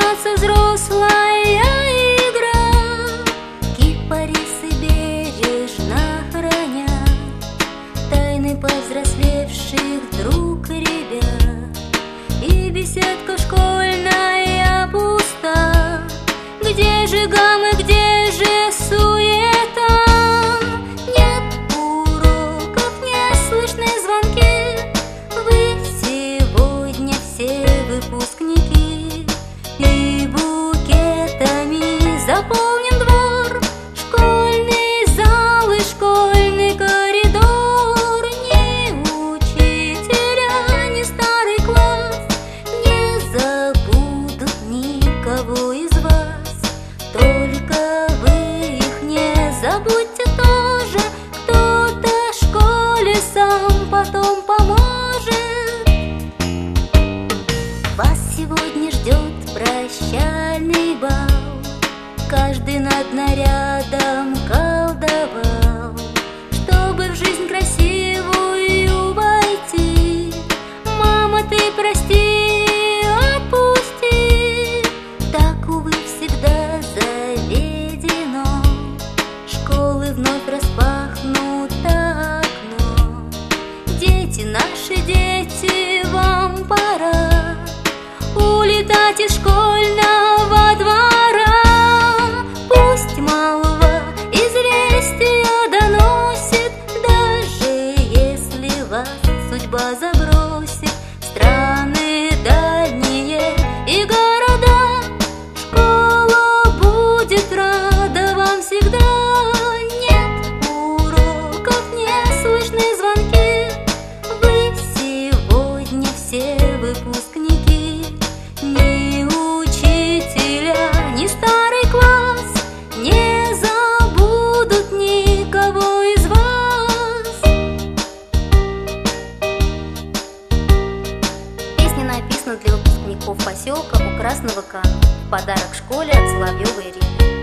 начнется взрослая игра. Кипарисы бережно хранят тайны повзрослевших вдруг ребят. И беседка школьная пуста. Где же гам и где же суета? Нет уроков, не слышны звонки. Вы сегодня все выпускники. И букетами заполнен двор, школьный зал и школьный коридор. Ни учителя, ни старый класс не забудут никого из вас. Только вы их не забудьте тоже. Кто-то школе сам потом поможет. Вас сегодня ждет прощальный бал. Каждый над нарядом колдовал, чтобы в жизнь красивую войти. Мама, ты прости, отпусти. Так, увы, всегда заведено. Школы вновь распахнуто окно. Дети, наши дети, вам пора улетать из школьного двора. Пусть молва известия доносит, даже если вас судьба забросит в страны дальние и города. Школа будет рада вам всегда. Нет уроков, не слышны звонки. Вы сегодня все выпускники. Ни учителя, ни старый класс не забудут никого из вас. Песня написана для выпускников поселка у Красного Кана в подарок школе от Соловьевой Ирины.